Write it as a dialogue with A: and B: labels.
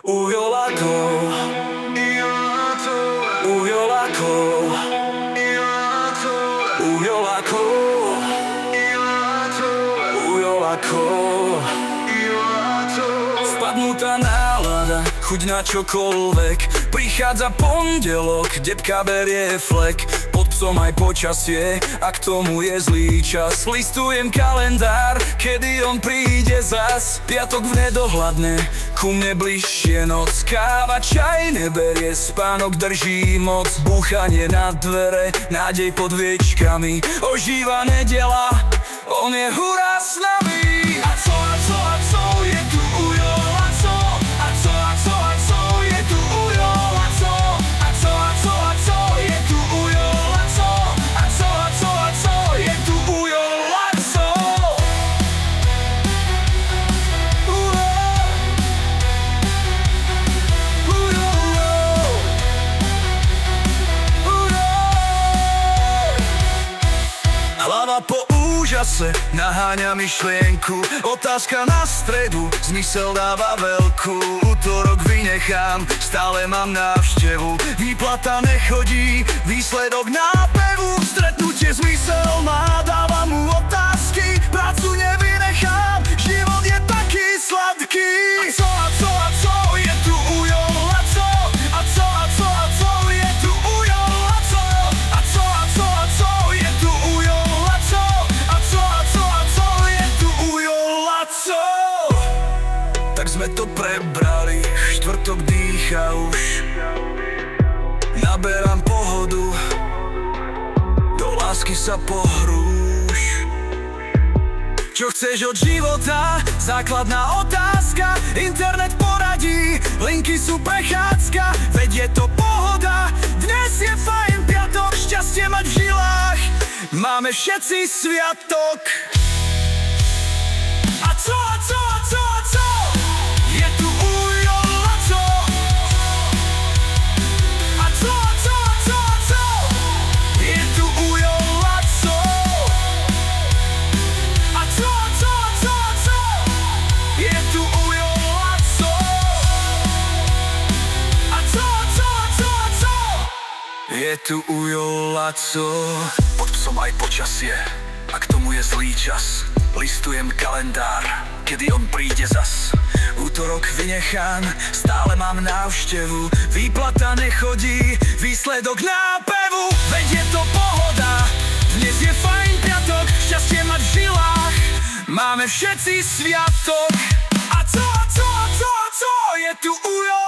A: Ujolako, ujolako, ujolako, ujolako. Spadnutá nálada, chuť na čokoľvek. Prichádza pondelok, debka berie flek. Pod psom aj počasie, a k tomu je zlý čas. Listujem kalendár, kedy on príde zas. Piatok v nedohľadne, ku mne bližšie noc. Káva, čaj neberie, spánok drží moc. Búchanie na dvere, nádej pod viečkami. Ožíva nedela, on je hurá s nami. A co, je tu Ujo Laco. A co, je tu Ujo Laco. A co, je tu Ujo Laco. A co, je tu Ujo Laco. Hlava po úžase naháňa myšlienku. Otázka na stredu, zmysel dáva veľkú. Utorok vynechám, stále mám návštevu. Výplata nechodí, výsledok nápevu. Stretnutie zmysel má, dáva mu otázky. Prácu nevynechám, život je taký sladký. A co, je tu Ujo Laco. A co, je tu Ujo Laco. A co, je tu Ujo Laco. A co, je tu Ujo Laco. Tak sme to prebrali, štvrtok dýcha už. Naberám pohodu, do lásky sa pohrúš. Čo chceš od života? Základná otázka. Internet poradí, linky sú prechádzka. Veď je to pohoda, dnes je fajn piatok. Šťastie mať v žilách, máme všetci sviatok. A co, je tu Ujo Laco. A co, je tu Ujo Laco. A co, je tu Ujo Laco. A co, je tu Ujo Laco. Pod psom aj počasie, a k tomu je zlý čas. Listujem kalendár, kedy on príde zas. Útorok vynechám, stále mám návštevu. Výplata nechodí, výsledok nápevu. Veď je to pohoda, dnes je fajn piatok. Šťastie mať v žilách, máme všetci sviatok. A co, je tu Ujo